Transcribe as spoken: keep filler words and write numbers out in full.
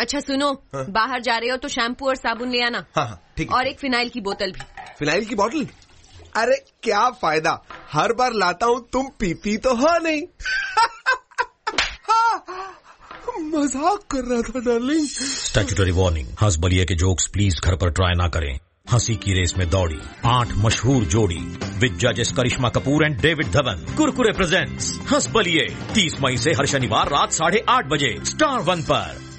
अच्छा सुनो, हाँ? बाहर जा रहे हो तो शैम्पू और साबुन ले आना। हाँ हाँ ठीक है। और एक फिनाइल की बोतल भी। फिनाइल की बोतल? अरे क्या फायदा, हर बार लाता हूँ, तुम पीती तो हो नहीं। मजाक कर रहा था डार्लिंग। स्टैट्यूटरी वार्निंग, हंसबलिए के जोक्स प्लीज घर पर ट्राई ना करें। हंसी की रेस में दौड़ी आठ मशहूर जोड़ी विद जजेस Karisma Kapoor and David Dhawan. Kurkure presents हंसबलिए तीस मई से हर शनिवार रात साढ़े आठ बजे स्टार वन पर।